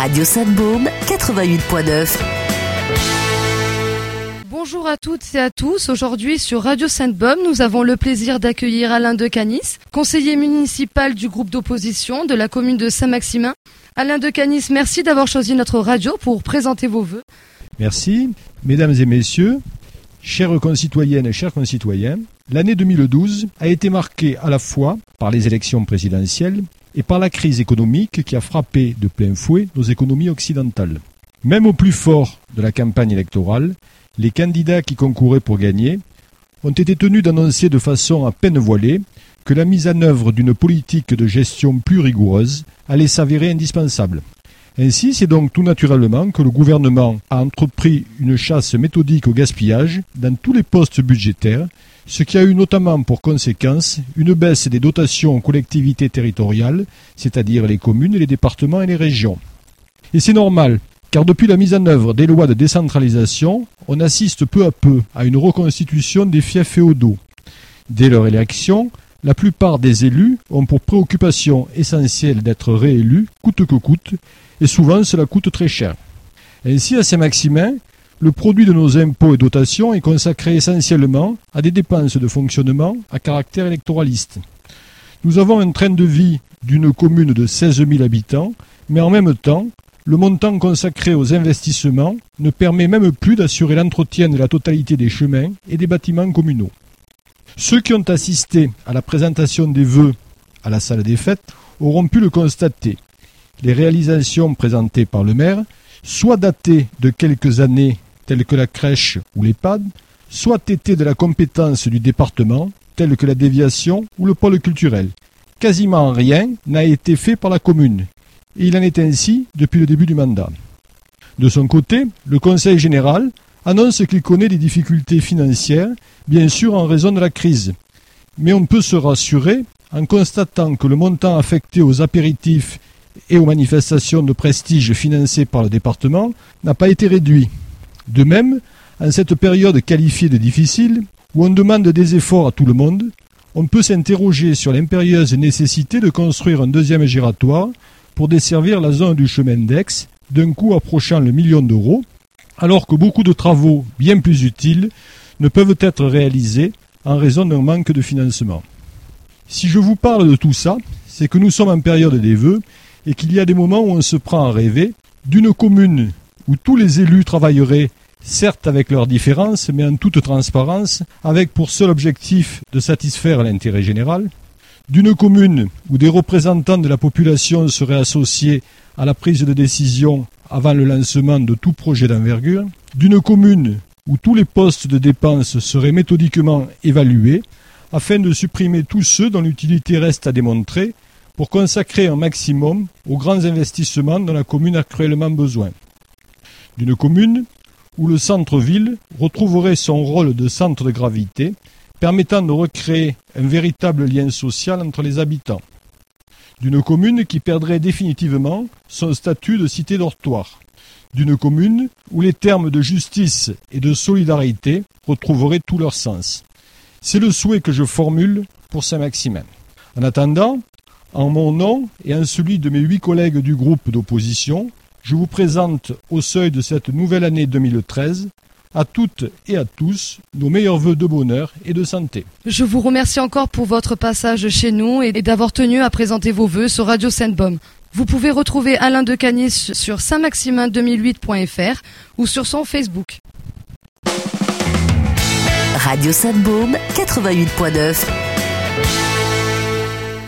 Radio Sainte-Baume 88.9. Bonjour à toutes et à tous. Aujourd'hui sur Radio Sainte-Baume, nous avons le plaisir d'accueillir Alain de Canis, conseiller municipal du groupe d'opposition de la commune de Saint-Maximin. Alain de Canis, merci d'avoir choisi notre radio pour présenter vos vœux. Merci. Mesdames et messieurs, chères concitoyennes et chers concitoyens, l'année 2012 a été marquée à la fois par les élections présidentielles et par la crise économique qui a frappé de plein fouet nos économies occidentales. Même au plus fort de la campagne électorale, les candidats qui concouraient pour gagner ont été tenus d'annoncer de façon à peine voilée que la mise en œuvre d'une politique de gestion plus rigoureuse allait s'avérer indispensable. Ainsi, c'est donc tout naturellement que le gouvernement a entrepris une chasse méthodique au gaspillage dans tous les postes budgétaires, ce qui a eu notamment pour conséquence une baisse des dotations aux collectivités territoriales, c'est-à-dire les communes, les départements et les régions. Et c'est normal, car depuis la mise en œuvre des lois de décentralisation, on assiste peu à peu à une reconstitution des fiefs féodaux. Dès leur élection, la plupart des élus ont pour préoccupation essentielle d'être réélus, coûte que coûte, et souvent cela coûte très cher. Ainsi, à Saint-Maximin, le produit de nos impôts et dotations est consacré essentiellement à des dépenses de fonctionnement à caractère électoraliste. Nous avons un train de vie d'une commune de 16 000 habitants, mais en même temps, le montant consacré aux investissements ne permet même plus d'assurer l'entretien de la totalité des chemins et des bâtiments communaux. Ceux qui ont assisté à la présentation des vœux à la salle des fêtes auront pu le constater. Les réalisations présentées par le maire, soit datées de quelques années telles que la crèche ou l'EHPAD, soit étaient de la compétence du département, telles que la déviation ou le pôle culturel. Quasiment rien n'a été fait par la commune, et il en est ainsi depuis le début du mandat. De son côté, le Conseil général annonce qu'il connaît des difficultés financières, bien sûr en raison de la crise. Mais on peut se rassurer en constatant que le montant affecté aux apéritifs et aux manifestations de prestige financées par le département n'a pas été réduit. De même, en cette période qualifiée de difficile, où on demande des efforts à tout le monde, on peut s'interroger sur l'impérieuse nécessité de construire un deuxième giratoire pour desservir la zone du chemin d'Aix, d'un coût approchant le 1 million d'euros, alors que beaucoup de travaux bien plus utiles ne peuvent être réalisés en raison d'un manque de financement. Si je vous parle de tout ça, c'est que nous sommes en période des vœux et qu'il y a des moments où on se prend à rêver d'une commune où tous les élus travailleraient, certes avec leurs différences, mais en toute transparence, avec pour seul objectif de satisfaire l'intérêt général, d'une commune où des représentants de la population seraient associés à la prise de décision avant le lancement de tout projet d'envergure, d'une commune où tous les postes de dépenses seraient méthodiquement évalués afin de supprimer tous ceux dont l'utilité reste à démontrer pour consacrer un maximum aux grands investissements dont la commune a cruellement besoin. D'une commune où le centre-ville retrouverait son rôle de centre de gravité, permettant de recréer un véritable lien social entre les habitants. D'une commune qui perdrait définitivement son statut de cité dortoir. D'une commune où les termes de justice et de solidarité retrouveraient tout leur sens. C'est le souhait que je formule pour Saint-Maximin. En attendant, en mon nom et en celui de mes 8 collègues du groupe d'opposition, je vous présente au seuil de cette nouvelle année 2013 à toutes et à tous nos meilleurs vœux de bonheur et de santé. Je vous remercie encore pour votre passage chez nous et d'avoir tenu à présenter vos vœux sur Radio Sainte-Baume. Vous pouvez retrouver Alain de Canis sur saintmaximin2008.fr ou sur son Facebook. Radio Sainte-Baume 88.9.